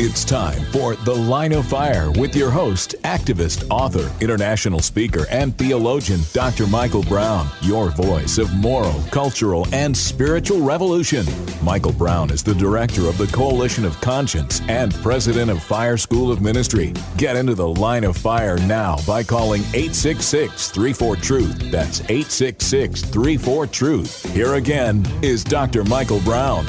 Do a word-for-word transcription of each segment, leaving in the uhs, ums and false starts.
It's time for The Line of Fire with your host, activist, author, international speaker, and theologian, Doctor Michael Brown, your voice of moral, cultural, and spiritual revolution. Michael Brown is the director of the Coalition of Conscience and president of Fire School of Ministry. Get into The Line of Fire now by calling eight six six, three four, truth. That's eight six six, three four, truth. Here again is Doctor Michael Brown.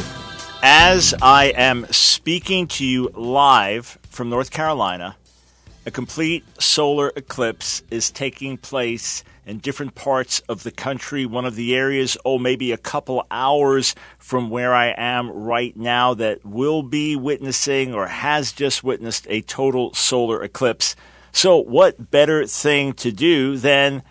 As I am speaking to you live from North Carolina, a complete solar eclipse is taking place in different parts of the country. One of the areas, oh, maybe a couple hours from where I am right now, that will be witnessing or has just witnessed a total solar eclipse. So what better thing to do than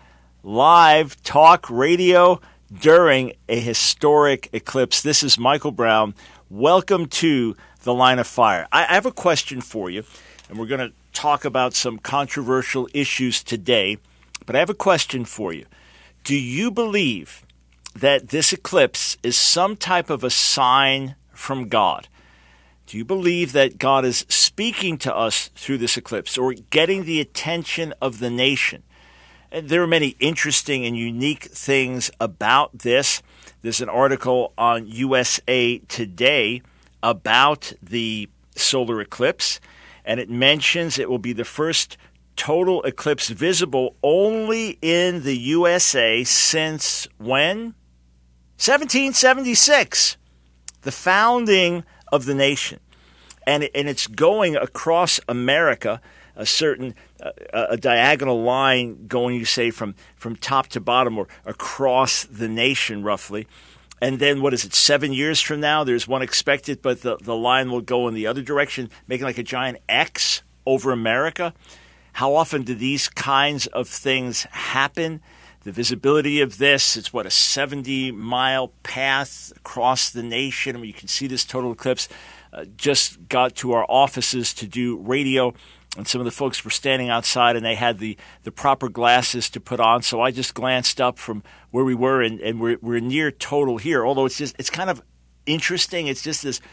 live talk radio during a historic eclipse? This is Michael Brown. Welcome to The Line of Fire. I have a question for you, and we're going to talk about some controversial issues today, but I have a question for you. Do you believe that this eclipse is some type of a sign from God? Do you believe that God is speaking to us through this eclipse or getting the attention of the nation? And there are many interesting and unique things about this. There's an article on U S A Today about the solar eclipse, and it mentions it will be the first total eclipse visible only in the U S A since when? seventeen seventy-six, the founding of the nation. And, and it's going across America, a certain uh, a diagonal line going, you say, from, from top to bottom or across the nation roughly. And then, what is it, seven years from now, there's one expected, but the, the line will go in the other direction, making like a giant X over America. How often do these kinds of things happen? The visibility of this, it's what, a seventy-mile path across the nation. I mean, you can see this total eclipse. Uh, just got to our offices to do radio, and some of the folks were standing outside, and they had the, the proper glasses to put on. So I just glanced up from where we were, and, and we're, we're near total here. Although it's just it's kind of interesting. It's just this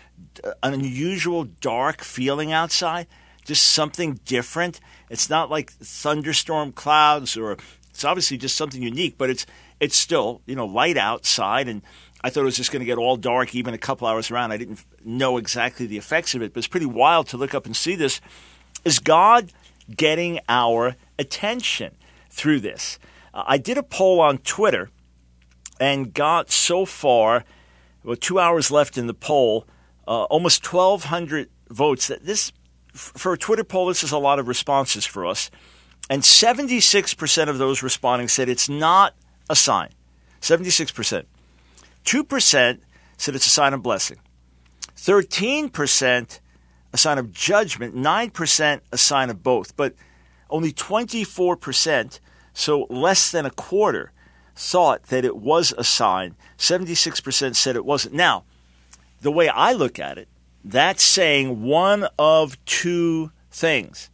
unusual dark feeling outside, just something different. It's not like thunderstorm clouds, or it's obviously just something unique, but it's it's still, you know, light outside. And I thought it was just going to get all dark even a couple hours around. I didn't know exactly the effects of it, but it's pretty wild to look up and see this. Is God getting our attention through this? Uh, I did a poll on Twitter and got so far, well, two hours left in the poll, uh, almost twelve hundred votes. That this, for a Twitter poll, this is a lot of responses for us. And seventy-six percent of those responding said it's not a sign. seventy-six percent. two percent said it's a sign of blessing. thirteen percent a sign of judgment, nine percent a sign of both. But only twenty-four percent, so less than a quarter, thought that it was a sign. seventy-six percent said it wasn't. Now, the way I look at it, that's saying one of two things.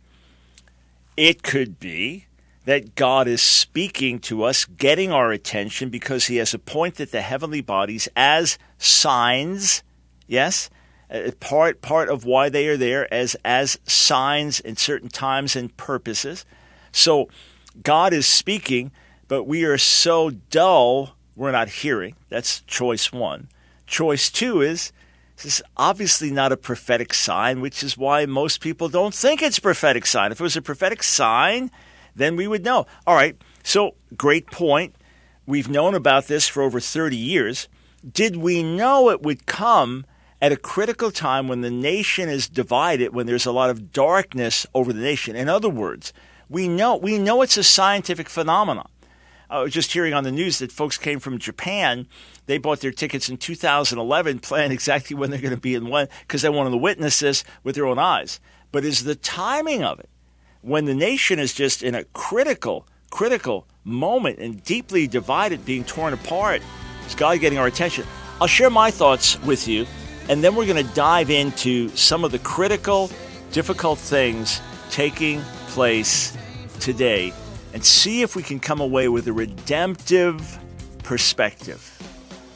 It could be that God is speaking to us, getting our attention, because he has appointed the heavenly bodies as signs, yes, part part of why they are there as as signs in certain times and purposes. So God is speaking, but we are so dull we're not hearing. That's choice one. Choice two is this is obviously not a prophetic sign, which is why most people don't think it's a prophetic sign. If it was a prophetic sign, then we would know. All right, so great point. We've known about this for over thirty years. Did we know it would come at a critical time when the nation is divided, when there's a lot of darkness over the nation? In other words, we know we know it's a scientific phenomenon. I was just hearing on the news that folks came from Japan. They bought their tickets in two thousand eleven, planned exactly when they're going to be in when, because they wanted to witness this with their own eyes. But is the timing of it, when the nation is just in a critical, critical moment and deeply divided, being torn apart, is God getting our attention? I'll share my thoughts with you, and then we're going to dive into some of the critical, difficult things taking place today and see if we can come away with a redemptive perspective.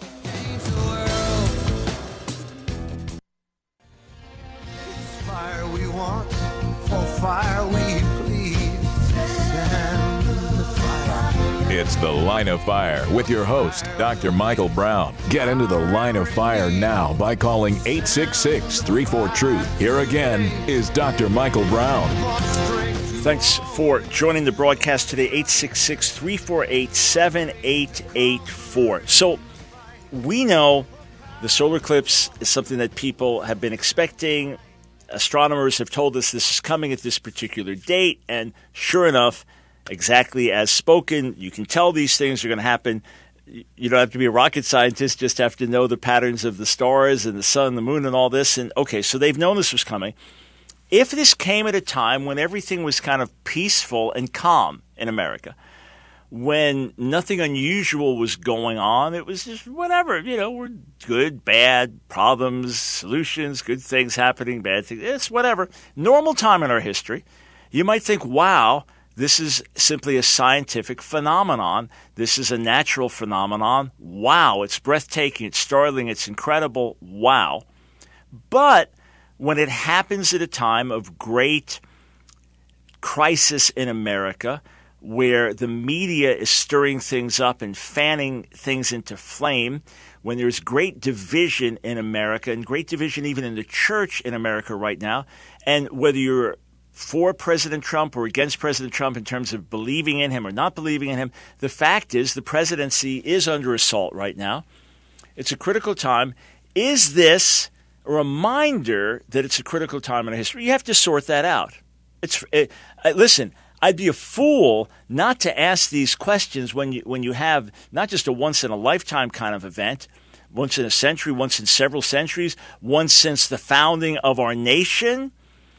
Fire It's The Line of Fire with your host, Doctor Michael Brown. Get into the Line of Fire now by calling eight six six, three four, truth. Here again is Doctor Michael Brown. Thanks for joining the broadcast today, eight six six, three four eight, seven eight eight four. So we know the solar eclipse is something that people have been expecting. Astronomers have told us this is coming at this particular date, and sure enough, exactly as spoken, you can tell these things are going to happen. You don't have to be a rocket scientist, just have to know the patterns of the stars and the sun, the moon, and all this. And okay, so they've known this was coming. If this came at a time when everything was kind of peaceful and calm in America, when nothing unusual was going on, it was just whatever, you know, we're good, bad, problems, solutions, good things happening, bad things, it's whatever. Normal time in our history, you might think, wow, this is simply a scientific phenomenon. This is a natural phenomenon. Wow, it's breathtaking, it's startling, it's incredible. Wow. But when it happens at a time of great crisis in America, where the media is stirring things up and fanning things into flame, when there's great division in America, and great division even in the church in America right now, and whether you're for President Trump or against President Trump in terms of believing in him or not believing in him, the fact is the presidency is under assault right now. It's a critical time. Is this a reminder that it's a critical time in our history? You have to sort that out. It's it, uh, listen, I'd be a fool not to ask these questions when you when you have not just a once-in-a-lifetime kind of event, once in a century, once in several centuries, once since the founding of our nation.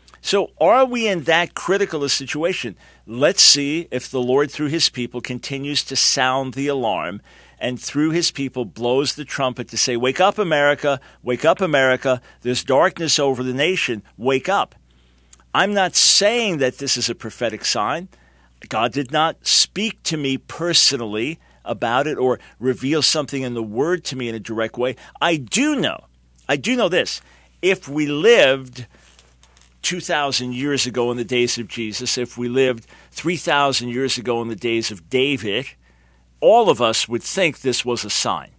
So are we in that critical a situation? Let's see if the Lord, through his people, continues to sound the alarm and through his people blows the trumpet to say, wake up, America, wake up, America. There's darkness over the nation. Wake up. I'm not saying that this is a prophetic sign. God did not speak to me personally about it or reveal something in the Word to me in a direct way. I do know, I do know this. If we lived two thousand years ago in the days of Jesus, if we lived three thousand years ago in the days of David, all of us would think this was a sign.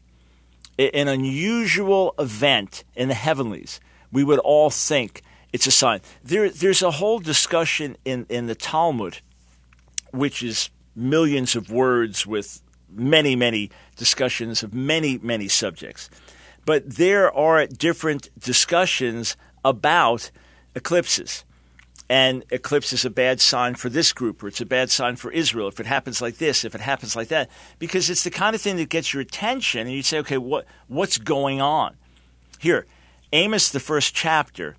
An unusual event in the heavenlies. We would all think it's a sign. There, there's a whole discussion in, in the Talmud, which is millions of words with many, many discussions of many, many subjects. But there are different discussions about eclipses. And eclipse is a bad sign for this group, or it's a bad sign for Israel, if it happens like this, if it happens like that. Because it's the kind of thing that gets your attention, and you say, okay, what what's going on? Here, Amos, the first chapter,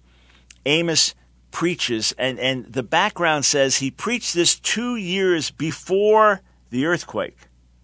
Amos preaches, and, and the background says he preached this two years before the earthquake.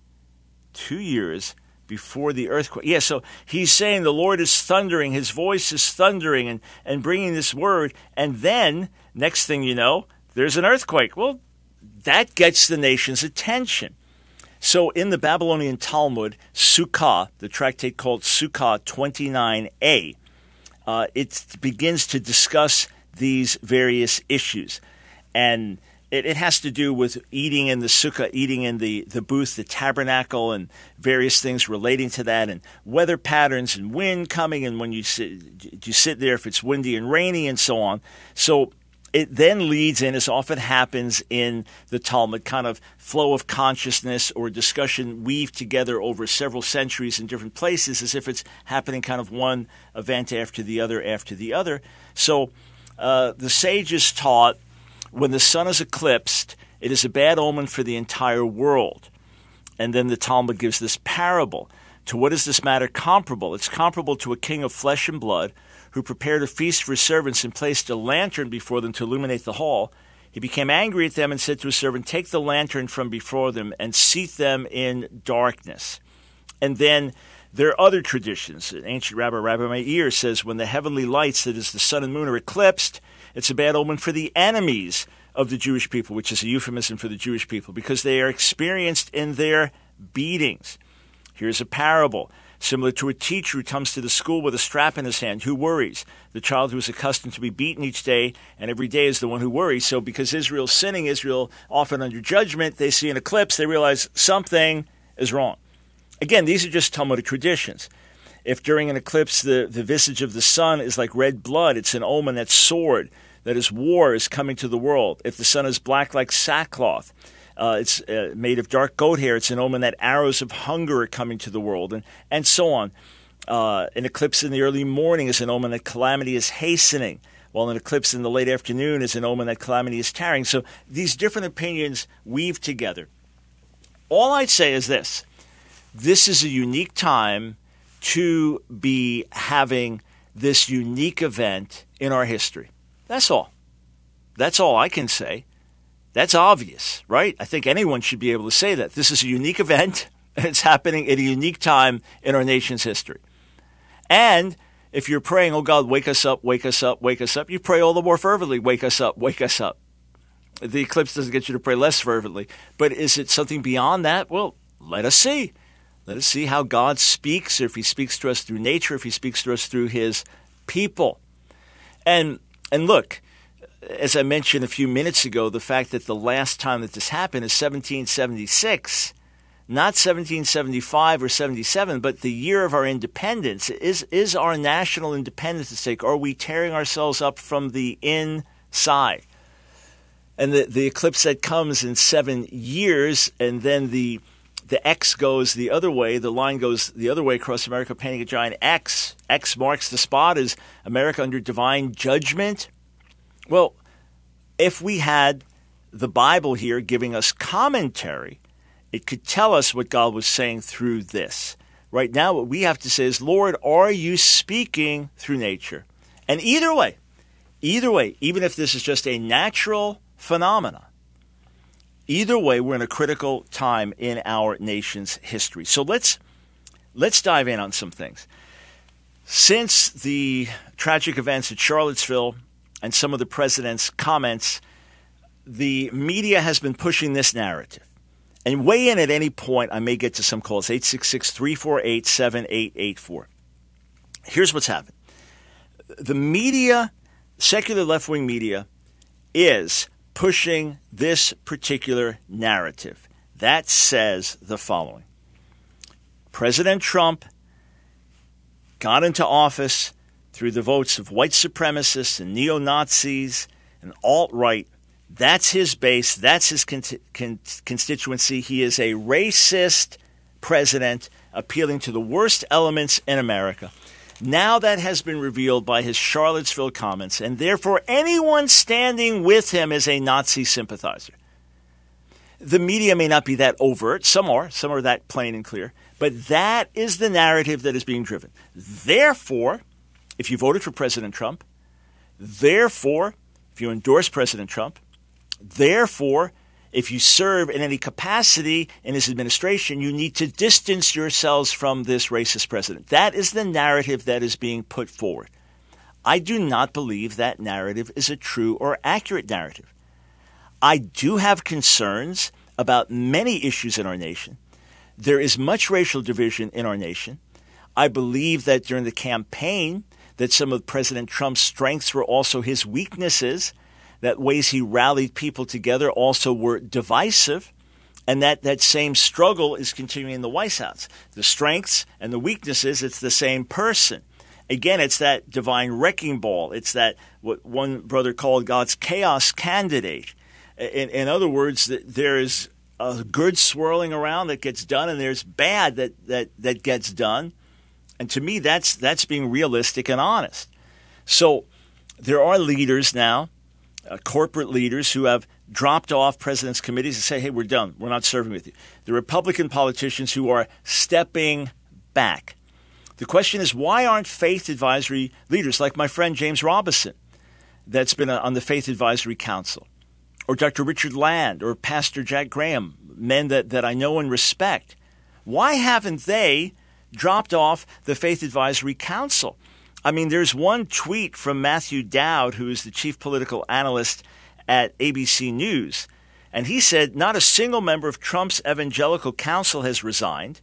Two years before the earthquake. Yeah, so he's saying the Lord is thundering, his voice is thundering and, and bringing this word, and then, next thing you know, there's an earthquake. Well, that gets the nation's attention. So in the Babylonian Talmud, Sukkah, the tractate called Sukkah twenty-nine a, uh, it begins to discuss these various issues. And It, it has to do with eating in the sukkah, eating in the, the booth, the tabernacle, and various things relating to that, and weather patterns and wind coming, and when you sit, you sit there if it's windy and rainy and so on. So it then leads in, as often happens in the Talmud, kind of flow of consciousness or discussion weaved together over several centuries in different places as if it's happening kind of one event after the other after the other. So uh, the sages taught when the sun is eclipsed, it is a bad omen for the entire world. And then the Talmud gives this parable. To what is this matter comparable? It's comparable to a king of flesh and blood who prepared a feast for his servants and placed a lantern before them to illuminate the hall. He became angry at them and said to his servant, take the lantern from before them and seat them in darkness. And then there are other traditions. An ancient rabbi, Rabbi Meir, says when the heavenly lights, that is the sun and moon, are eclipsed, it's a bad omen for the enemies of the Jewish people, which is a euphemism for the Jewish people, because they are experienced in their beatings. Here's a parable. Similar to a teacher who comes to the school with a strap in his hand, who worries? The child who is accustomed to be beaten each day and every day is the one who worries. So because Israel's sinning, Israel often under judgment, they see an eclipse, they realize something is wrong. Again, these are just Talmudic traditions. If during an eclipse the, the visage of the sun is like red blood, it's an omen that sword, that is war is coming to the world. If the sun is black like sackcloth, uh, it's uh, made of dark goat hair, it's an omen that arrows of hunger are coming to the world, and, and so on. Uh, an eclipse in the early morning is an omen that calamity is hastening, while an eclipse in the late afternoon is an omen that calamity is tarrying. So these different opinions weave together. All I'd say is this. This is a unique time to be having this unique event in our history. That's all. That's all I can say. That's obvious, right? I think anyone should be able to say that. This is a unique event, and it's happening at a unique time in our nation's history. And if you're praying, oh God, wake us up, wake us up, wake us up, you pray all the more fervently, wake us up, wake us up. The eclipse doesn't get you to pray less fervently. But is it something beyond that? Well, let us see. Let us see how God speaks, or if he speaks to us through nature, if he speaks to us through his people. And and look, as I mentioned a few minutes ago, the fact that the last time that this happened is seventeen seventy-six, not seventeen seventy-five or seventy-seven, but the year of our independence. Is, is our national independence at stake? Are we tearing ourselves up from the inside? And the, the eclipse that comes in seven years, and then the the X goes the other way, the line goes the other way across America, painting a giant X. X marks the spot. Is America under divine judgment? Well, if we had the Bible here giving us commentary, it could tell us what God was saying through this. Right now, what we have to say is, Lord, are you speaking through nature? And either way, either way, even if this is just a natural phenomena, either way, we're in a critical time in our nation's history. So let's let's dive in on some things. Since the tragic events at Charlottesville and some of the president's comments, the media has been pushing this narrative. And weigh in at any point. I may get to some calls, eight six six, three four eight, seven eight eight four. Here's what's happened. The media, secular left-wing media, is pushing this particular narrative that says the following. President Trump got into office through the votes of white supremacists and neo-Nazis and alt-right. That's his base. That's his con- con- constituency. He is a racist president appealing to the worst elements in America. Now that has been revealed by his Charlottesville comments, and therefore anyone standing with him is a Nazi sympathizer. The media may not be that overt. Some are. Some are that plain and clear. But that is the narrative that is being driven. Therefore, if you voted for President Trump, therefore, if you endorse President Trump, therefore, if you serve in any capacity in his administration, you need to distance yourselves from this racist president. That is the narrative that is being put forward. I do not believe that narrative is a true or accurate narrative. I do have concerns about many issues in our nation. There is much racial division in our nation. I believe that during the campaign that some of President Trump's strengths were also his weaknesses, that ways he rallied people together also were divisive, and that that same struggle is continuing in the White House. The strengths and the weaknesses, it's the same person. Again, it's that divine wrecking ball. It's that what one brother called God's chaos candidate. In, in other words, there is a good swirling around that gets done, and there's bad that, that, that gets done. And to me, that's that's being realistic and honest. So there are leaders now, Uh, corporate leaders who have dropped off president's committees and say, hey, we're done. We're not serving with you. The Republican politicians who are stepping back. The question is, why aren't faith advisory leaders like my friend James Robison that's been on the Faith Advisory Council, or Doctor Richard Land, or Pastor Jack Graham, men that, that I know and respect, why haven't they dropped off the Faith Advisory Council? I mean, there's one tweet from Matthew Dowd, who is the chief political analyst at A B C News, and he said not a single member of Trump's evangelical council has resigned.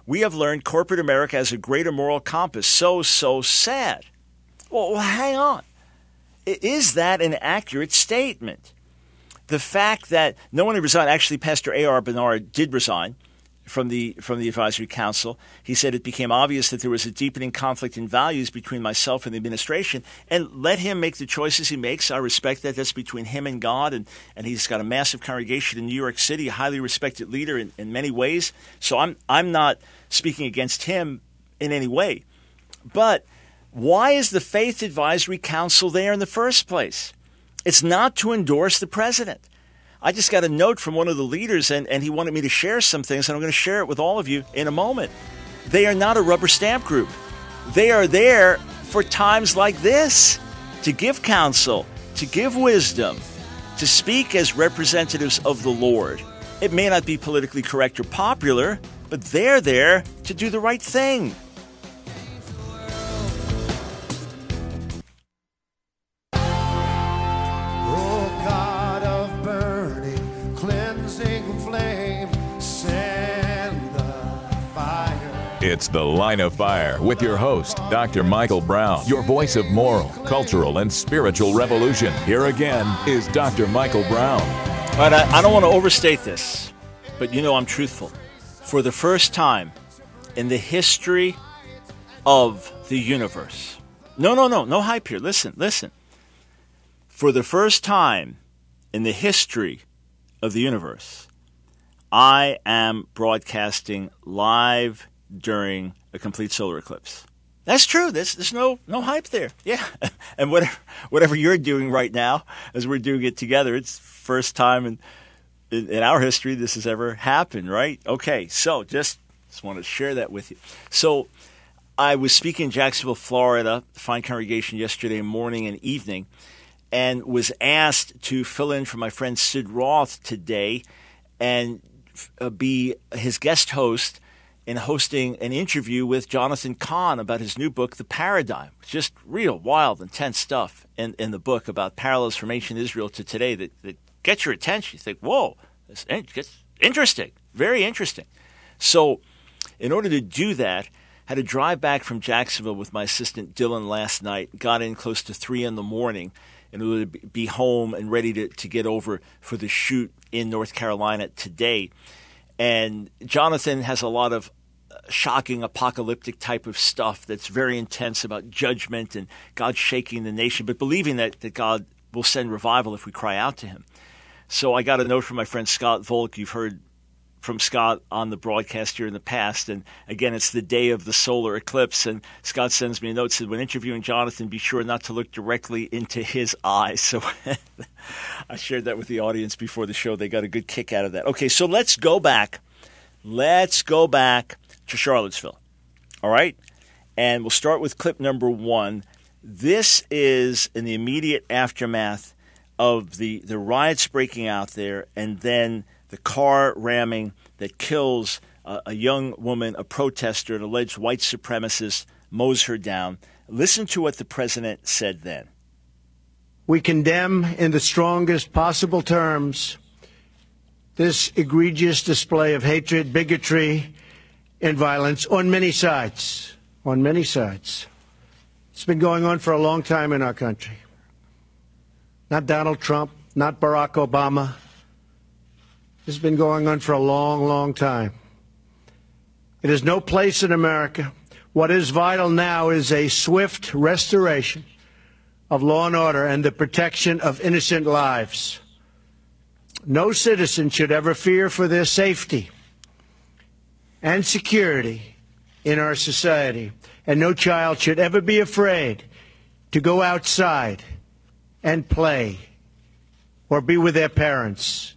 We have learned corporate America has a greater moral compass. So, so sad. Well, well hang on. Is that an accurate statement? The fact that no one had resigned, actually Pastor A R Bernard did resign from the from the advisory council. He said it became obvious that there was a deepening conflict in values between myself and the administration, and let him make the choices he makes. I respect that. That's between him and God, and, and he's got a massive congregation in New York City, a highly respected leader in, in many ways. So I'm I'm not speaking against him in any way. But why is the Faith Advisory Council there in the first place? It's not to endorse the president. I just got a note from one of the leaders, and, and he wanted me to share some things, and I'm going to share it with all of you in a moment. They are not a rubber stamp group. They are there for times like this, to give counsel, to give wisdom, to speak as representatives of the Lord. It may not be politically correct or popular, but they're there to do the right thing. It's The Line of Fire with your host, Doctor Michael Brown, your voice of moral, cultural, and spiritual revolution. Here again is Doctor Michael Brown. All right, I, I don't want to overstate this, but you know I'm truthful. For the first time in the history of the universe, no, no, no, no hype here. Listen, listen. For the first time in the history of the universe, I am broadcasting live during a complete solar eclipse. That's true. There's, there's no no hype there. Yeah. And whatever whatever you're doing right now, as we're doing it together, it's first time in, in, in our history this has ever happened, right? Okay, so just, just want to share that with you. So I was speaking in Jacksonville, Florida, fine congregation yesterday morning and evening, and was asked to fill in for my friend Sid Roth today and uh, be his guest host in hosting an interview with Jonathan Cahn about his new book, The Paradigm. Just real, wild, intense stuff in, in the book about parallels from ancient Israel to today that, that gets your attention. You think, whoa, this gets interesting, very interesting. So in order to do that, had to drive back from Jacksonville with my assistant Dylan last night, got in close to three in the morning in order to be home and ready to, to get over for the shoot in North Carolina today. And Jonathan has a lot of shocking apocalyptic type of stuff that's very intense about judgment and God shaking the nation, but believing that, that God will send revival if we cry out to him. So I got a note from my friend Scott Volk. You've heard from Scott on the broadcast here in the past. And again, it's the day of the solar eclipse. And Scott sends me a note, said, when interviewing Jonathan, be sure not to look directly into his eyes. So I shared that with the audience before the show. They got a good kick out of that. Okay, so let's go back. Let's go back to Charlottesville. All right? And we'll start with clip number one. This is in the immediate aftermath of the, the riots breaking out there, and then the car ramming that kills uh, a young woman, a protester, an alleged white supremacist, mows her down. Listen to what the president said then. We condemn in the strongest possible terms this egregious display of hatred, bigotry, and violence on many sides, on many sides. It's been going on for a long time in our country. Not Donald Trump, not Barack Obama. This has been going on for a long, long time. It has no place in America. What is vital now is a swift restoration of law and order and the protection of innocent lives. No citizen should ever fear for their safety and security in our society, and no child should ever be afraid to go outside and play or be with their parents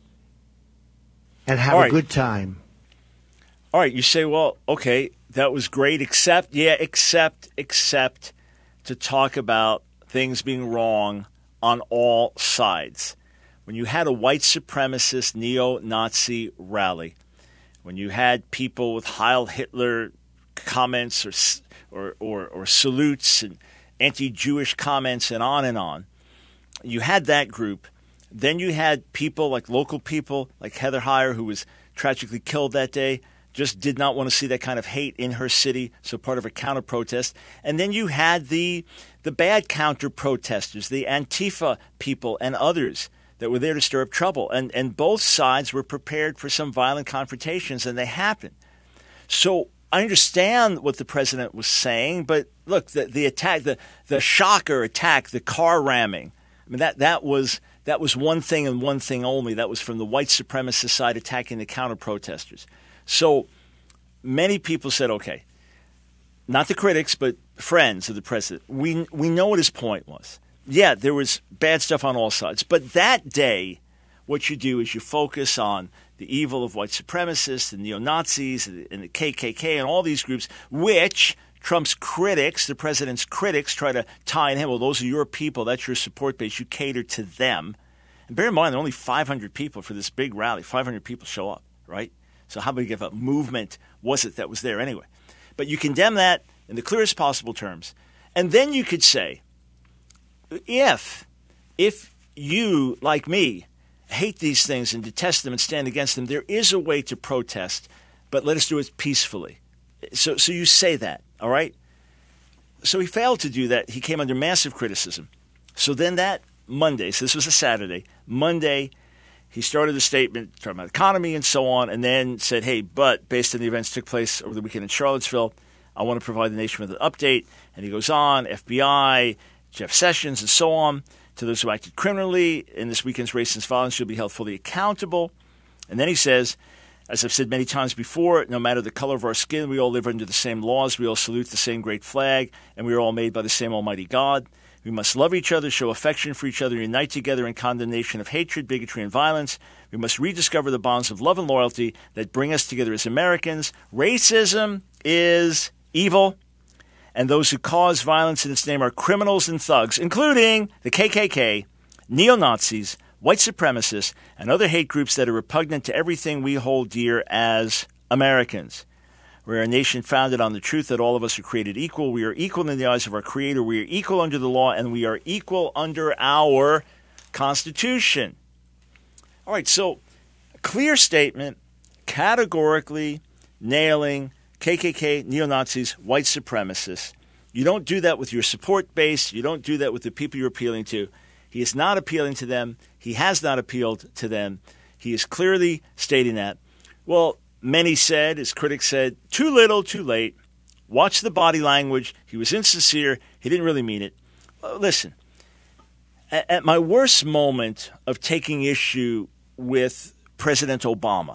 and have right. a good time. All right, you say, well, okay, that was great, except, yeah, except, except to talk about things being wrong on all sides. When you had a white supremacist neo-Nazi rally, when you had people with Heil Hitler comments or, or, or, or salutes and anti-Jewish comments and on and on, you had that group. Then you had people like local people like Heather Heyer, who was tragically killed that day, just did not want to see that kind of hate in her city, so part of a counter-protest. And then you had the the bad counter-protesters, the Antifa people and others that were there to stir up trouble. And, and both sides were prepared for some violent confrontations, and they happened. So I understand what the president was saying, but look, the, the attack, the, the shocker attack, the car ramming, I mean, that, that was that was one thing and one thing only. That was from the white supremacist side attacking the counter-protesters. So many people said, okay, not the critics, but friends of the president, we we know what his point was. Yeah, there was bad stuff on all sides. But that day, what you do is you focus on the evil of white supremacists and neo-Nazis and the K K K and all these groups, which Trump's critics, the president's critics, try to tie in him. Well, those are your people. That's your support base. You cater to them. And bear in mind, there are only five hundred people for this big rally. five hundred people show up, right? So how big of a movement was it that was there anyway? But you condemn that in the clearest possible terms. And then you could say, if, if you, like me, hate these things and detest them and stand against them, there is a way to protest, but let us do it peacefully. So, so you say that, all right? So he failed to do that. He came under massive criticism. So then that Monday, so this was a Saturday, Monday, he started a statement talking about economy and so on, and then said, hey, but based on the events that took place over the weekend in Charlottesville, I want to provide the nation with an update. And he goes on, F B I, Jeff Sessions, and so on. To those who acted criminally in this weekend's racist violence should be held fully accountable. And then he says, as I've said many times before, no matter the color of our skin, we all live under the same laws, we all salute the same great flag, and we are all made by the same almighty God. We must love each other, show affection for each other, unite together in condemnation of hatred, bigotry, and violence. We must rediscover the bonds of love and loyalty that bring us together as Americans. Racism is evil, and those who cause violence in its name are criminals and thugs, including the K K K, neo-Nazis, white supremacists, and other hate groups that are repugnant to everything we hold dear as Americans. We're a nation founded on the truth that all of us are created equal. We are equal in the eyes of our Creator. We are equal under the law, and we are equal under our Constitution. All right, so a clear statement, categorically nailing K K K, neo-Nazis, white supremacists. You don't do that with your support base. You don't do that with the people you're appealing to. He is not appealing to them. He has not appealed to them. He is clearly stating that. Well, many said, his critics said, too little, too late. Watch the body language. He was insincere. He didn't really mean it. Uh, listen, at, at my worst moment of taking issue with President Obama,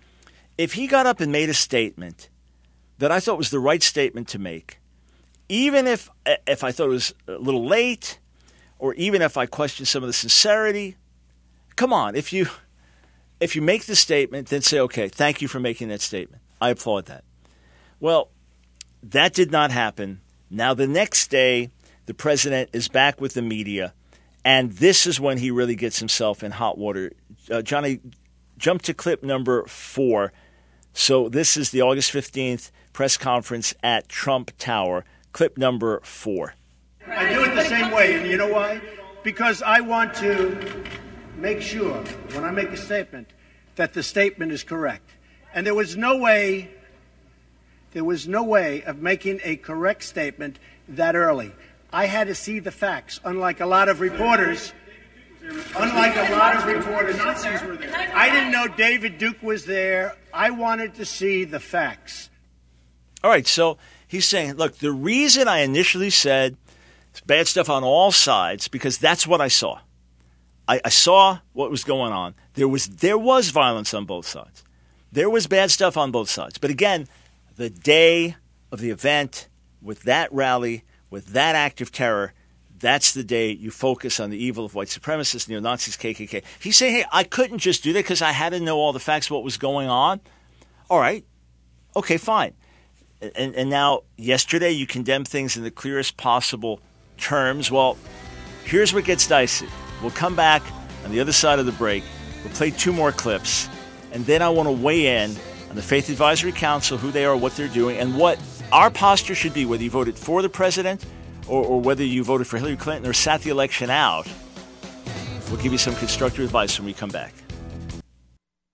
if he got up and made a statement that I thought was the right statement to make, even if if I thought it was a little late, or even if I questioned some of the sincerity, come on, if you if you make the statement, then say, okay, thank you for making that statement. I applaud that. Well, that did not happen. Now, the next day, the president is back with the media, and this is when he really gets himself in hot water. Uh, Johnny, jump to clip number four. So this is the August fifteenth press conference at Trump Tower, clip number four. I do it the same way, and you know why? Because I want to make sure, when I make a statement, that the statement is correct. And there was no way, there was no way of making a correct statement that early. I had to see the facts, unlike a lot of reporters. Unlike a lot of reporters, Nazis were there. I didn't know David Duke was there. I wanted to see the facts. All right, so he's saying, look, the reason I initially said it's bad stuff on all sides, because that's what I saw. I, I saw what was going on. There was there was violence on both sides. There was bad stuff on both sides. But again, the day of the event, with that rally, with that act of terror, that's the day you focus on the evil of white supremacists, neo-Nazis, K K K. He's saying, hey, I couldn't just do that because I had to know all the facts of what was going on. All right. Okay, fine. And, and now, yesterday, you condemned things in the clearest possible terms. Well, here's what gets dicey. We'll come back on the other side of the break. We'll play two more clips. And then I want to weigh in on the Faith Advisory Council, who they are, what they're doing, and what our posture should be, whether you voted for the president or, or whether you voted for Hillary Clinton or sat the election out. We'll give you some constructive advice when we come back.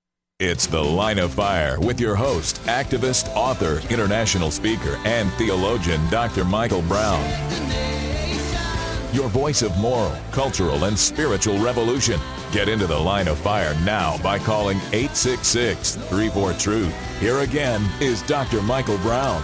It's The Line of Fire with your host, activist, author, international speaker, and theologian, Doctor Michael Brown. Your voice of moral, cultural, and spiritual revolution. Get into The Line of Fire now by calling eight six six, three four, truth. Here again is Doctor Michael Brown.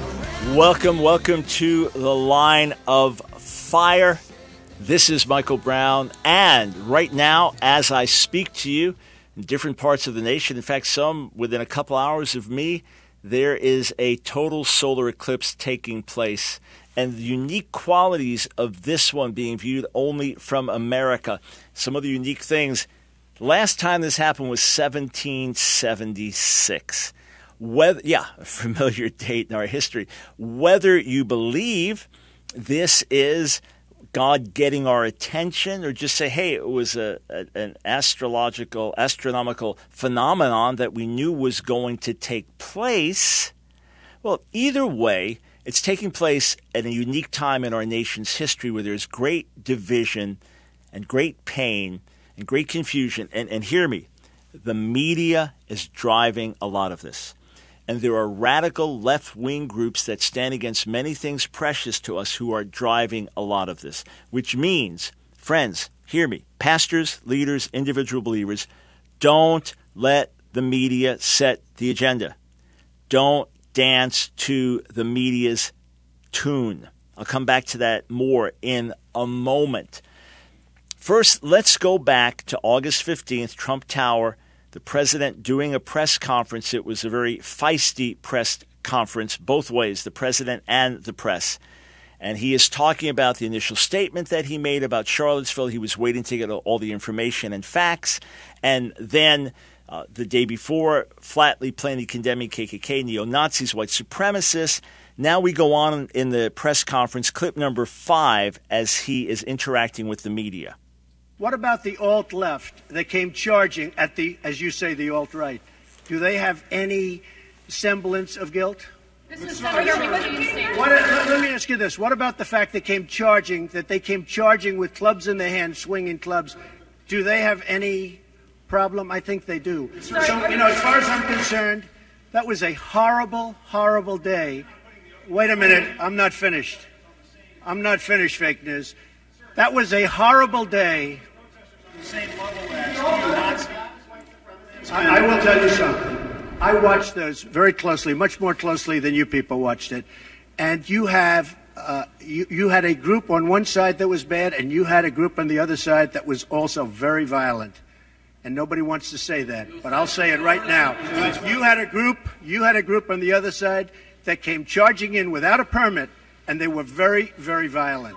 Welcome, welcome to The Line of Fire. This is Michael Brown, and right now, as I speak to you, in different parts of the nation, in fact, some within a couple hours of me, there is a total solar eclipse taking place. And the unique qualities of this one being viewed only from America. Some of the unique things. Last time this happened was seventeen seventy-six. Whether, yeah, a familiar date in our history. Whether you believe this is God getting our attention, or just say, hey, it was a, a, an astrological, astronomical phenomenon that we knew was going to take place. Well, either way, it's taking place at a unique time in our nation's history where there's great division and great pain and great confusion. And, and hear me, the media is driving a lot of this. And there are radical left-wing groups that stand against many things precious to us who are driving a lot of this, which means, friends, hear me, pastors, leaders, individual believers, don't let the media set the agenda. Don't dance to the media's tune. I'll come back to that more in a moment. First, let's go back to August fifteenth, Trump Tower, the president doing a press conference. It was a very feisty press conference, both ways, the president and the press. And he is talking about the initial statement that he made about Charlottesville. He was waiting to get all the information and facts. And then Uh, the day before, flatly, plainly condemning K K K, neo-Nazis, white supremacists. Now we go on in the press conference, clip number five, as he is interacting with the media. What about the alt-left that came charging at the, as you say, the alt-right? Do they have any semblance of guilt? This is what, what, let, let me ask you this. What about the fact they came charging, that they came charging with clubs in their hands, swinging clubs? Do they have any problem? I think they do. So, you know, as far as I'm concerned, that was a horrible, horrible day. Wait a minute. I'm not finished. I'm not finished, fake news. That was a horrible day. I, I will tell you something. I watched those very closely, much more closely than you people watched it. And you have, uh, you, you had a group on one side that was bad, and you had a group on the other side that was also very violent. And nobody wants to say that, but I'll say it right now. You had a group, you had a group on the other side that came charging in without a permit, and they were very, very violent.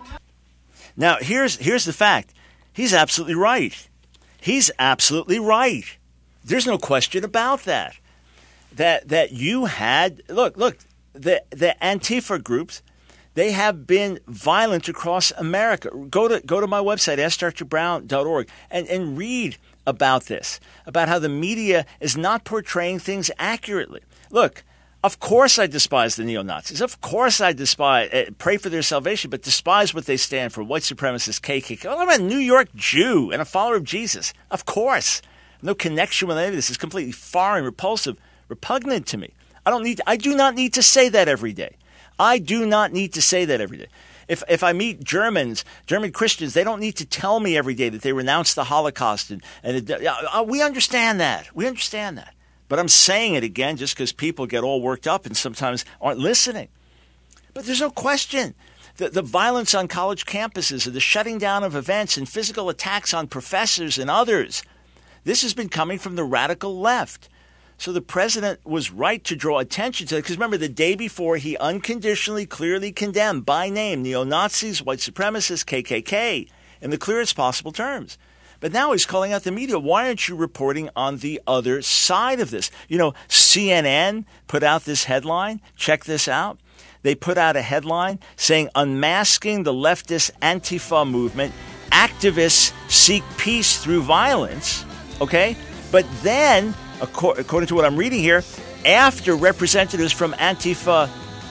Now, here's here's the fact. He's absolutely right. He's absolutely right. There's no question about that. That that you had look, look, the the Antifa groups, they have been violent across America. Go to go to my website, ask dr brown dot org, and, and read about this, about how the media is not portraying things accurately. Look, of course I despise the neo-Nazis. Of course I despise, uh, pray for their salvation, but despise what they stand for, white supremacists, K K K. I'm a New York Jew and a follower of Jesus. Of course. No connection with any of this. It's completely foreign, repulsive, repugnant to me. I don't need. To, I do not need to say that every day. I do not need to say that every day. If if I meet Germans, German Christians, they don't need to tell me every day that they renounce the Holocaust. And, and it, uh, we understand that. We understand that. But I'm saying it again just because people get all worked up and sometimes aren't listening. But there's no question. The, the violence on college campuses and the shutting down of events and physical attacks on professors and others, this has been coming from the radical left. So the president was right to draw attention to it, because remember, the day before, he unconditionally, clearly condemned by name neo-Nazis, white supremacists, K K K, in the clearest possible terms. But now he's calling out the media. Why aren't you reporting on the other side of this? You know, C N N put out this headline. Check this out. They put out a headline saying, unmasking the leftist Antifa movement, activists seek peace through violence. Okay? But then, according to what I'm reading here, after representatives from Antifa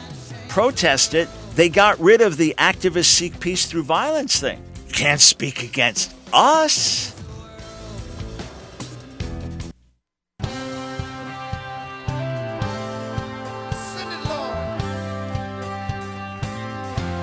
protested, they got rid of the activists seek peace through violence thing. You can't speak against us.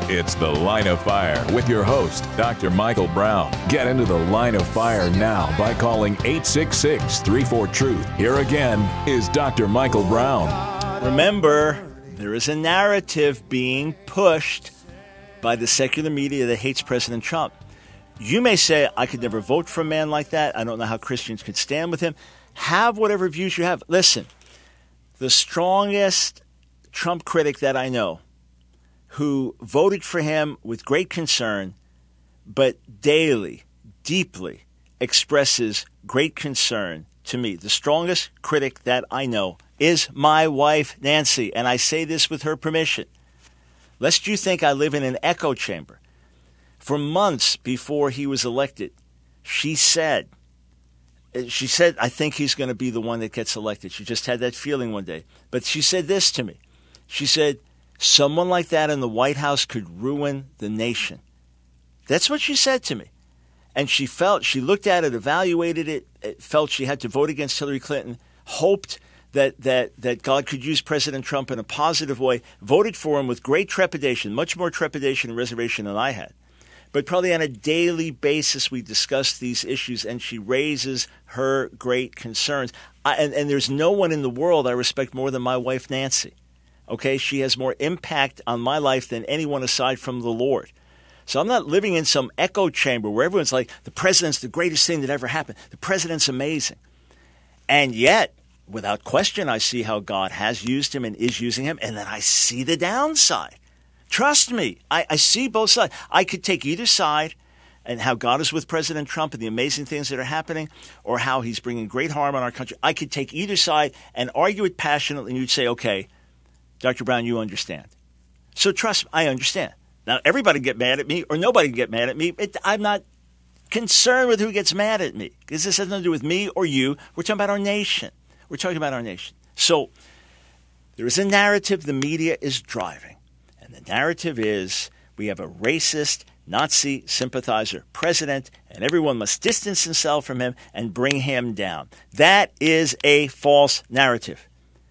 It's The Line of Fire with your host, Doctor Michael Brown. Get into the Line of Fire now by calling eight six six, three four, truth. Here again is Doctor Michael Brown. Remember, there is a narrative being pushed by the secular media that hates President Trump. You may say, I could never vote for a man like that. I don't know how Christians could stand with him. Have whatever views you have. Listen, the strongest Trump critic that I know, who voted for him with great concern, but daily, deeply expresses great concern to me. The strongest critic that I know is my wife, Nancy, and I say this with her permission. Lest you think I live in an echo chamber. For months before he was elected, she said, she said, I think he's going to be the one that gets elected. She just had that feeling one day. But she said this to me. She said, someone like that in the White House could ruin the nation. That's what she said to me. And she felt, she looked at it, evaluated it, it felt she had to vote against Hillary Clinton, hoped that, that, that God could use President Trump in a positive way, voted for him with great trepidation, much more trepidation and reservation than I had. But probably on a daily basis, we discuss these issues, and she raises her great concerns. I, and, and there's no one in the world I respect more than my wife, Nancy. Okay, she has more impact on my life than anyone aside from the Lord. So I'm not living in some echo chamber where everyone's like, the president's the greatest thing that ever happened. The president's amazing. And yet, without question, I see how God has used him and is using him, and then I see the downside. Trust me, I, I see both sides. I could take either side and how God is with President Trump and the amazing things that are happening, or how he's bringing great harm on our country. I could take either side and argue it passionately, and you'd say, okay, Doctor Brown, you understand. So trust me, I understand. Now, everybody can get mad at me, or nobody can get mad at me. It, I'm not concerned with who gets mad at me, because this has nothing to do with me or you. We're talking about our nation. We're talking about our nation. So there is a narrative the media is driving, and the narrative is we have a racist, Nazi sympathizer president, and everyone must distance himself from him and bring him down. That is a false narrative.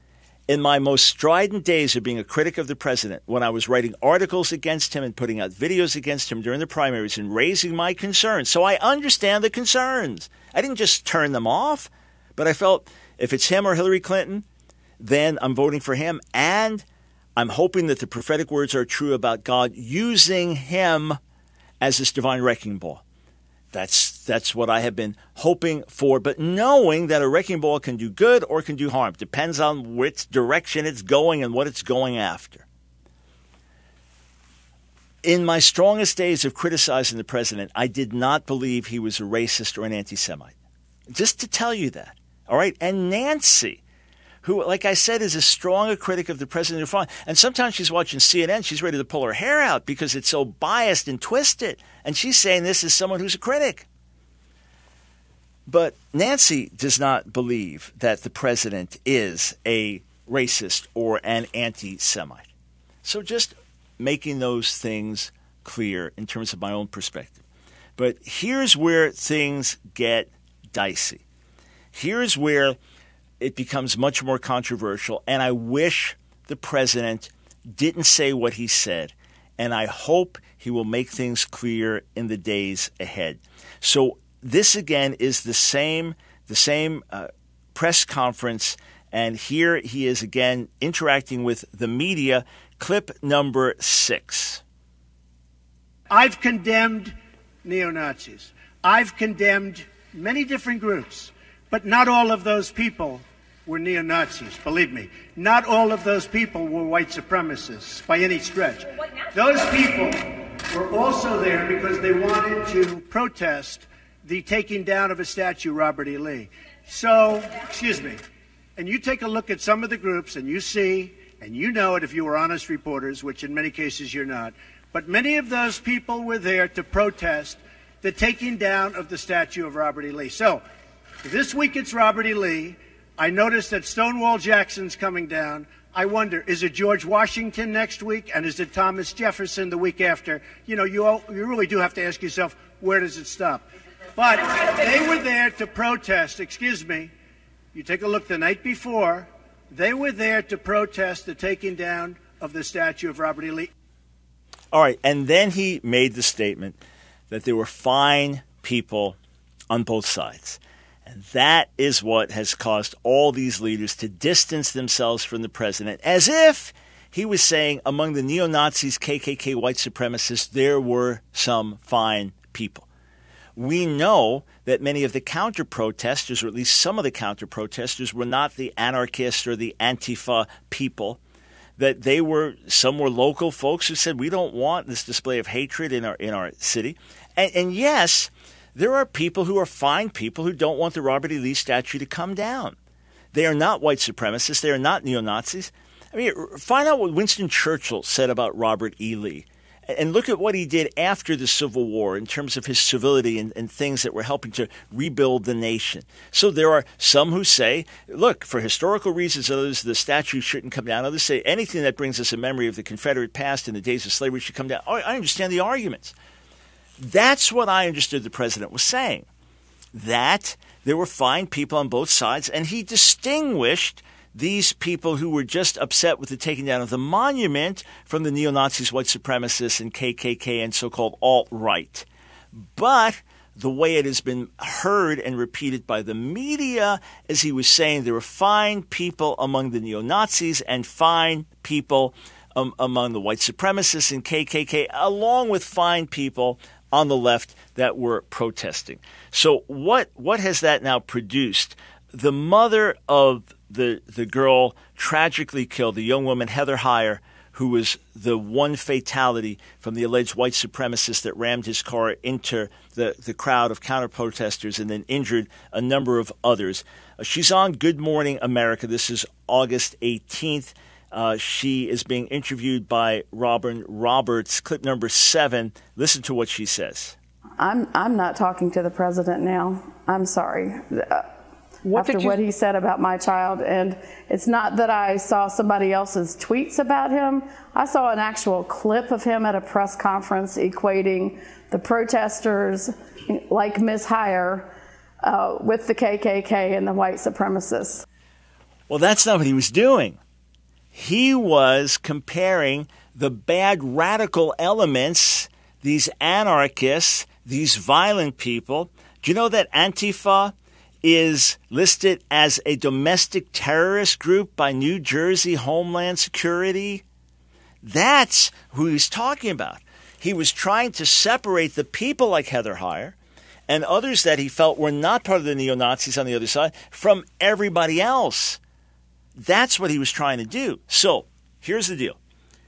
In my most strident days of being a critic of the president, when I was writing articles against him and putting out videos against him during the primaries and raising my concerns, so I understand the concerns. I didn't just turn them off, but I felt if it's him or Hillary Clinton, then I'm voting for him, and I'm hoping that the prophetic words are true about God using him as this divine wrecking ball. That's that's what I have been hoping for, but knowing that a wrecking ball can do good or can do harm. Depends on which direction it's going and what it's going after. In my strongest days of criticizing the president, I did not believe he was a racist or an anti-Semite. Just to tell you that. All right? And Nancy, who, like I said, is as strong a critic of the president as you find. And sometimes she's watching C N N, she's ready to pull her hair out because it's so biased and twisted. And she's saying this is someone who's a critic. But Nancy does not believe that the president is a racist or an anti-Semite. So just making those things clear in terms of my own perspective. But here's where things get dicey. Here's where it becomes much more controversial, and I wish the president didn't say what he said, and I hope he will make things clear in the days ahead. So this, again, is the same, the same uh, press conference, and here he is again interacting with the media. Clip number six. I've condemned neo-Nazis. I've condemned many different groups, but not all of those people were neo-Nazis, believe me. Not all of those people were white supremacists by any stretch. Those people were also there because they wanted to protest the taking down of a statue, Robert E. Lee. So, excuse me, and you take a look at some of the groups and you see, and you know it if you were honest reporters, which in many cases you're not, but many of those people were there to protest the taking down of the statue of Robert E. Lee. So, this week it's Robert E. Lee. I noticed that Stonewall Jackson's coming down. I wonder, is it George Washington next week? And is it Thomas Jefferson the week after? You know, you, all, you really do have to ask yourself, where does it stop? But they were there to protest, excuse me, you take a look the night before, they were there to protest the taking down of the statue of Robert E. Lee. All right, and then he made the statement that there were fine people on both sides. And that is what has caused all these leaders to distance themselves from the president, as if he was saying among the neo-Nazis, K K K, white supremacists, there were some fine people. We know that many of the counter-protesters, or at least some of the counter-protesters, were not the anarchists or the Antifa people, that they were, some were local folks who said, we don't want this display of hatred in our in our city. And, and yes, there are people who are fine people who don't want the Robert E. Lee statue to come down. They are not white supremacists. They are not neo-Nazis. I mean, find out what Winston Churchill said about Robert E. Lee. And look at what he did after the Civil War in terms of his civility and, and things that were helping to rebuild the nation. So there are some who say, look, for historical reasons, others, the statue shouldn't come down. Others say anything that brings us a memory of the Confederate past and the days of slavery should come down. Oh, I understand the arguments. That's what I understood the president was saying, that there were fine people on both sides, and he distinguished these people who were just upset with the taking down of the monument from the neo-Nazis, white supremacists, and K K K and so-called alt-right. But the way it has been heard and repeated by the media is he was saying there were fine people among the neo-Nazis and fine people um, among the white supremacists and K K K, along with fine people on the left that were protesting. So what what has that now produced? The mother of the the girl tragically killed, the young woman Heather Heyer, who was the one fatality from the alleged white supremacist that rammed his car into the, the crowd of counter-protesters and then injured a number of others. Uh, she's on Good Morning America. This is August eighteenth. Uh, she is being interviewed by Robin Roberts, clip number seven. Listen to what she says. I'm I'm not talking to the president now. I'm sorry. Uh, What after you... what he said about my child. And it's not that I saw somebody else's tweets about him. I saw an actual clip of him at a press conference equating the protesters like Miz Heyer uh, with the K K K and the white supremacists. Well, that's not what he was doing. He was comparing the bad radical elements, these anarchists, these violent people. Do you know that Antifa is listed as a domestic terrorist group by New Jersey Homeland Security? That's who he's talking about. He was trying to separate the people like Heather Heyer and others that he felt were not part of the neo-Nazis on the other side from everybody else. That's what he was trying to do. So here's the deal.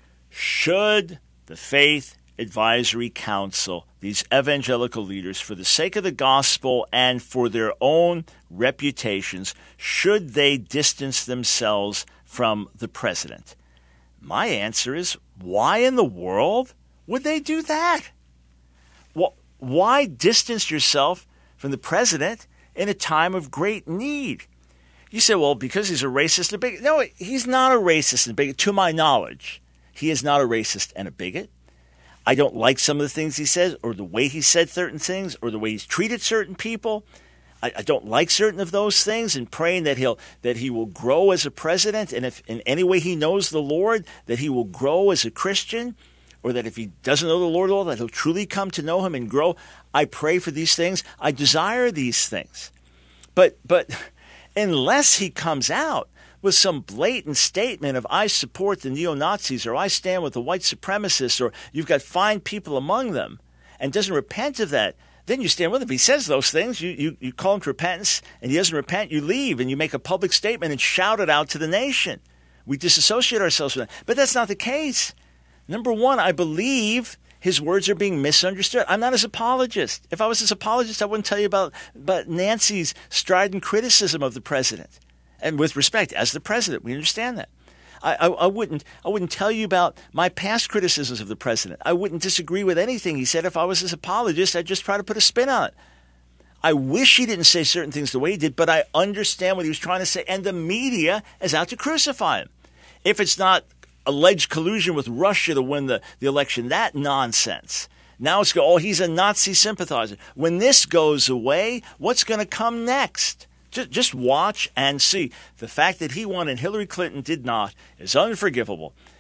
Should the Faith Advisory Council, these evangelical leaders, for the sake of the gospel and for their own reputations, should they distance themselves from the president? My answer is, why in the world would they do that? Well, why distance yourself from the president in a time of great need? You say, well, because he's a racist and a bigot. No, he's not a racist and a bigot, to my knowledge. He is not a racist and a bigot. I don't like some of the things he says or the way he said certain things or the way he's treated certain people. I, I don't like certain of those things, and praying that he'll that he will grow as a president, and if in any way he knows the Lord, that he will grow as a Christian, or that if he doesn't know the Lord at all, that he'll truly come to know him and grow. I pray for these things. I desire these things. But but unless he comes out with some blatant statement of I support the neo-Nazis or I stand with the white supremacists or you've got fine people among them and doesn't repent of that, then you stand with him. If he says those things, you, you, you call him to repentance, and he doesn't repent, you leave and you make a public statement and shout it out to the nation. We disassociate ourselves from that. But that's not the case. Number one, I believe his words are being misunderstood. I'm not his apologist. If I was his apologist, I wouldn't tell you about, about Nancy's strident criticism of the president. And with respect, as the president, we understand that. I, I, I wouldn't I wouldn't tell you about my past criticisms of the president. I wouldn't disagree with anything he said. If I was his apologist, I'd just try to put a spin on it. I wish he didn't say certain things the way he did, but I understand what he was trying to say, and the media is out to crucify him. If it's not alleged collusion with Russia to win the, the election, that nonsense. Now it's go, oh, he's a Nazi sympathizer. When this goes away, what's going to come next? Just, just watch and see. The fact that he won and Hillary Clinton did not is unforgivable.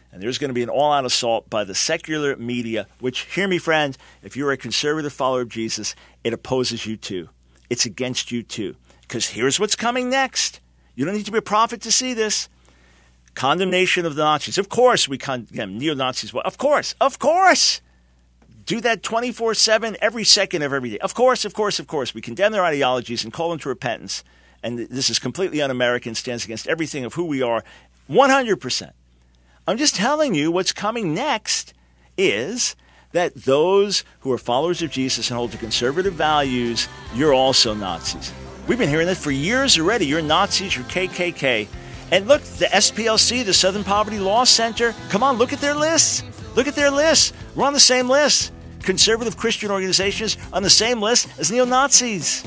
And there's going to be an all-out assault by the secular media, which, hear me, friend, if you're a conservative follower of Jesus, it opposes you too. It's against you too. Because here's what's coming next. You don't need to be a prophet to see this. Condemnation of the Nazis. Of course we condemn neo-Nazis. Of course, of course. Do that twenty-four seven, every second of every day. Of course, of course, of course. We condemn their ideologies and call them to repentance. And this is completely un-American, stands against everything of who we are, one hundred percent. I'm just telling you what's coming next is that those who are followers of Jesus and hold to conservative values, you're also Nazis. We've been hearing that for years already. You're Nazis, you're K K K. And look, the S P L C, the Southern Poverty Law Center, come on, look at their lists. Look at their lists. We're on the same list. Conservative Christian organizations on the same list as neo-Nazis.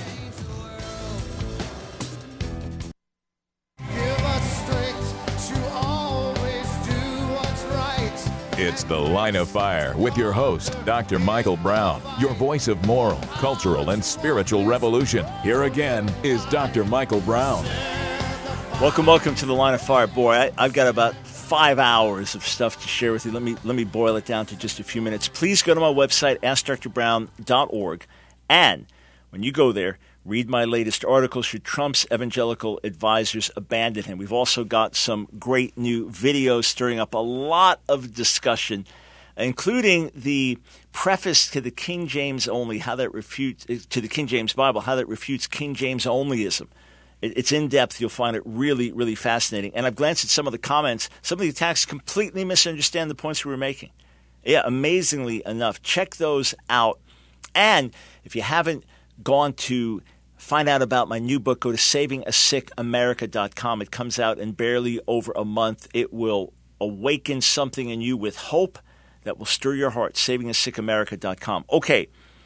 It's The Line of Fire with your host, Doctor Michael Brown, your voice of moral, cultural, and spiritual revolution. Here again is Doctor Michael Brown. Welcome, welcome to The Line of Fire. Boy, I, I've got about five hours of stuff to share with you. Let me let me boil it down to just a few minutes. Please go to my website, ask dr brown dot org, and when you go there, read my latest article, Should Trump's Evangelical Advisors Abandon Him? We've also got some great new videos stirring up a lot of discussion, including the preface to the King James only, how that refutes, to the King James Bible, how that refutes King James onlyism. It's in depth. You'll find it really, really fascinating. And I've glanced at some of the comments. Some of the attacks completely misunderstand the points we were making. Yeah, amazingly enough. Check those out. And if you haven't gone to find out about my new book, go to saving a sick america dot com. It comes out in barely over a month. It will awaken something in you with hope that will stir your heart. saving a sick america dot com. Okay.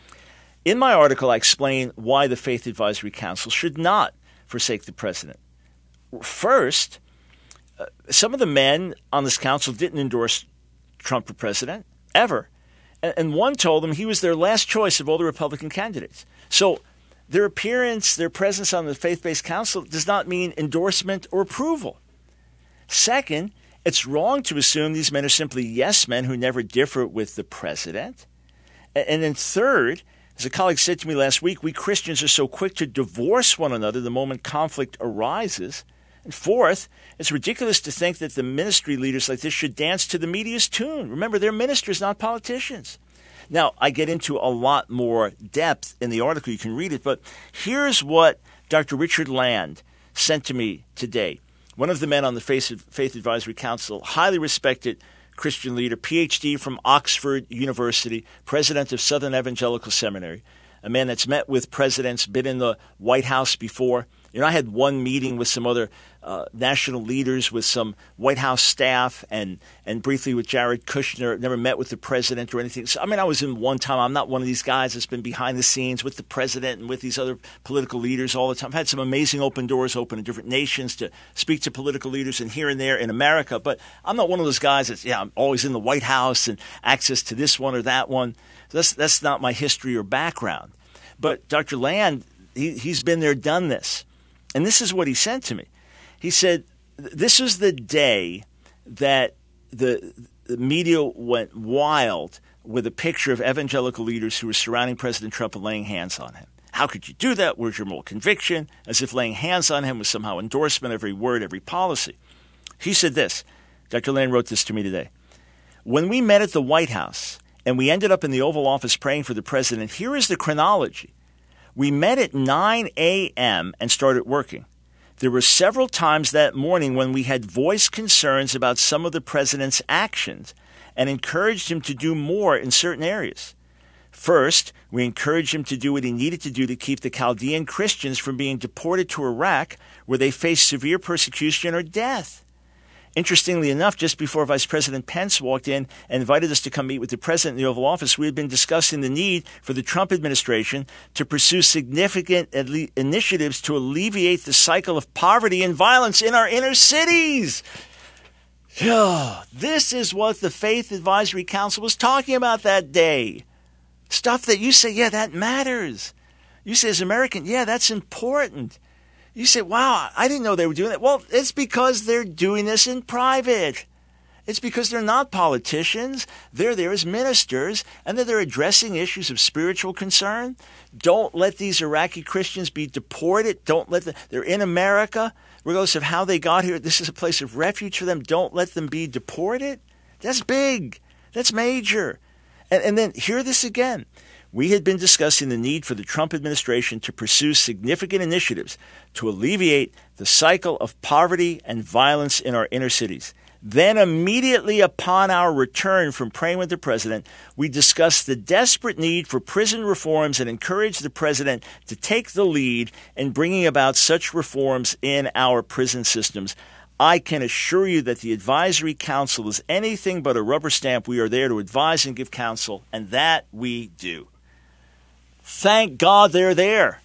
In my article, I explain why the Faith Advisory Council should not forsake the president. First, uh, some of the men on this council didn't endorse Trump for president, ever. And, and one told them he was their last choice of all the Republican candidates. So their appearance, their presence on the faith-based council does not mean endorsement or approval. Second, it's wrong to assume these men are simply yes men who never differ with the president. And, and then third, as a colleague said to me last week, we Christians are so quick to divorce one another the moment conflict arises. And fourth, it's ridiculous to think that the ministry leaders like this should dance to the media's tune. Remember, they're ministers, not politicians. Now, I get into a lot more depth in the article. You can read it. But here's what Doctor Richard Land sent to me today. One of the men on the Faith Advisory Council, highly respected Christian leader, P H D from Oxford University, president of Southern Evangelical Seminary, a man that's met with presidents, been in the White House before. You know, I had one meeting with some other uh, national leaders, with some White House staff, and and briefly with Jared Kushner. Never met with the president or anything. So, I mean, I was in one time. I'm not one of these guys that's been behind the scenes with the president and with these other political leaders all the time. I've had some amazing open doors open in different nations to speak to political leaders and here and there in America. But I'm not one of those guys that's, yeah, I'm always in the White House and access to this one or that one. That's, that's not my history or background. But Doctor Land, he, he's been there, done this. And this is what he sent to me. He said, this is the day that the, the media went wild with a picture of evangelical leaders who were surrounding President Trump and laying hands on him. How could you do that? Where's your moral conviction? As if laying hands on him was somehow endorsement of every word, every policy. He said this. Doctor Land wrote this to me today. When we met at the White House and we ended up in the Oval Office praying for the president, here is the chronology. We met at nine a.m. and started working. There were several times that morning when we had voiced concerns about some of the president's actions and encouraged him to do more in certain areas. First, we encouraged him to do what he needed to do to keep the Chaldean Christians from being deported to Iraq, where they face severe persecution or death. Interestingly enough, just before Vice President Pence walked in and invited us to come meet with the president in the Oval Office, we had been discussing the need for the Trump administration to pursue significant alle- initiatives to alleviate the cycle of poverty and violence in our inner cities. Oh, this is what the Faith Advisory Council was talking about that day. Stuff that you say, yeah, that matters. You say, as American, yeah, that's important. You say, wow, I didn't know they were doing that. Well, it's because they're doing this in private. It's because they're not politicians. They're there as ministers, and that they're addressing issues of spiritual concern. Don't let these Iraqi Christians be deported. Don't let them, they're in America, regardless of how they got here. This is a place of refuge for them. Don't let them be deported. That's big. That's major. And, and then hear this again. We had been discussing the need for the Trump administration to pursue significant initiatives to alleviate the cycle of poverty and violence in our inner cities. Then immediately upon our return from praying with the president, we discussed the desperate need for prison reforms and encouraged the president to take the lead in bringing about such reforms in our prison systems. I can assure you that the advisory council is anything but a rubber stamp. We are there to advise and give counsel, and that we do. Thank God they're there.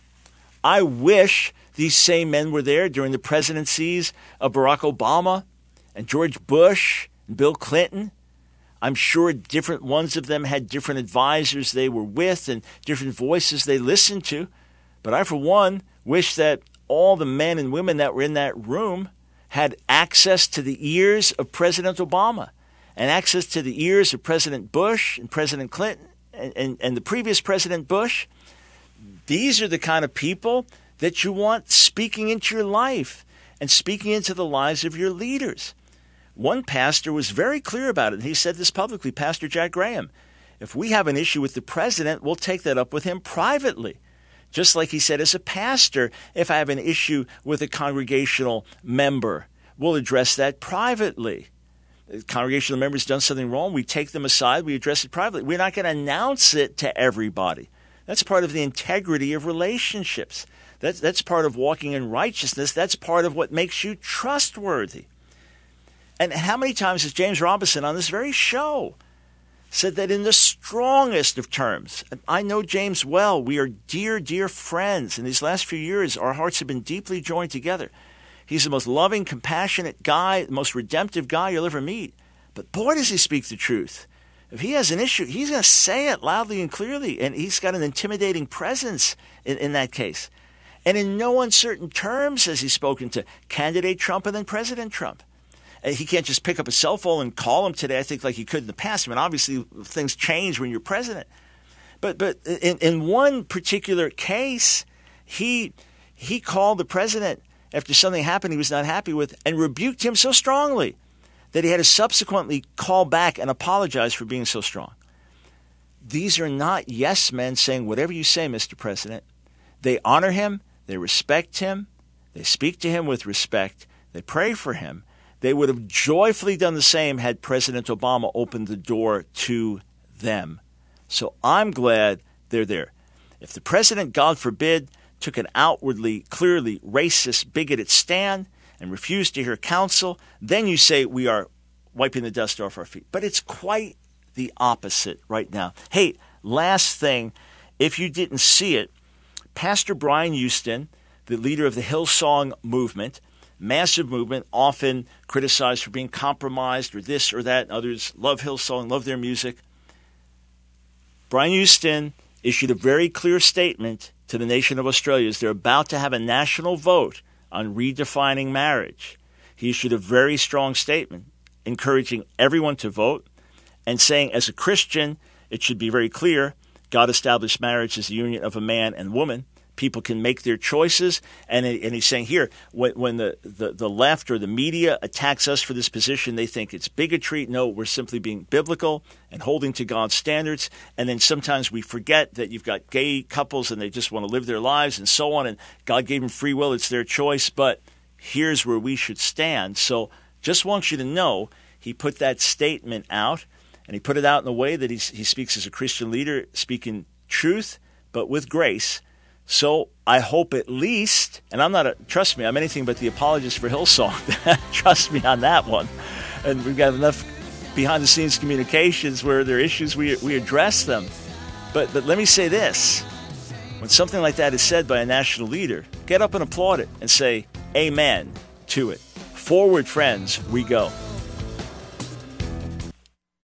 I wish these same men were there during the presidencies of Barack Obama and George Bush and Bill Clinton. I'm sure different ones of them had different advisors they were with and different voices they listened to. But I, for one, wish that all the men and women that were in that room had access to the ears of President Obama and access to the ears of President Bush and President Clinton and, and, and the previous President Bush. These are the kind of people that you want speaking into your life and speaking into the lives of your leaders. One pastor was very clear about it, and he said this publicly, Pastor Jack Graham. If we have an issue with the president, we'll take that up with him privately. Just like he said, as a pastor, if I have an issue with a congregational member, we'll address that privately. The congregational member's done something wrong, we take them aside, we address it privately. We're not going to announce it to everybody. That's part of the integrity of relationships. That's, that's part of walking in righteousness. That's part of what makes you trustworthy. And how many times has James Robison on this very show said that in the strongest of terms, and I know James well, we are dear, dear friends. In these last few years, our hearts have been deeply joined together. He's the most loving, compassionate guy, the most redemptive guy you'll ever meet. But boy, does he speak the truth. If he has an issue, he's going to say it loudly and clearly, and he's got an intimidating presence in, in that case. And in no uncertain terms has he spoken to candidate Trump and then President Trump. He can't just pick up a cell phone and call him today, I think, like he could in the past. I mean, obviously, things change when you're president. But but in, in one particular case, he he called the president after something happened he was not happy with and rebuked him so strongly that he had to subsequently call back and apologize for being so strong. These are not yes men saying, whatever you say, Mister President. They honor him. They respect him. They speak to him with respect. They pray for him. They would have joyfully done the same had President Obama opened the door to them. So I'm glad they're there. If the president, God forbid, took an outwardly, clearly racist, bigoted stand and refused to hear counsel, then you say we are wiping the dust off our feet. But it's quite the opposite right now. Hey, last thing, if you didn't see it, Pastor Brian Houston, the leader of the Hillsong movement, massive movement, often criticized for being compromised or this or that. Others love Hillsong, love their music. Brian Houston issued a very clear statement to the nation of Australia as they're about to have a national vote on redefining marriage. He issued a very strong statement encouraging everyone to vote and saying, as a Christian, it should be very clear, God established marriage as the union of a man and woman. People can make their choices. And, and he's saying here, when, when the, the, the left or the media attacks us for this position, they think it's bigotry. No, we're simply being biblical and holding to God's standards. And then sometimes we forget that you've got gay couples and they just want to live their lives and so on. And God gave them free will. It's their choice. But here's where we should stand. So just want you to know he put that statement out. And he put it out in a way that he's, he speaks as a Christian leader, speaking truth, but with grace. So I hope at least, and I'm not a, trust me, I'm anything but the apologist for Hillsong. Trust me on that one. And we've got enough behind-the-scenes communications where there are issues, we we address them. But but let me say this. When something like that is said by a national leader, get up and applaud it and say amen to it. Forward, friends, we go.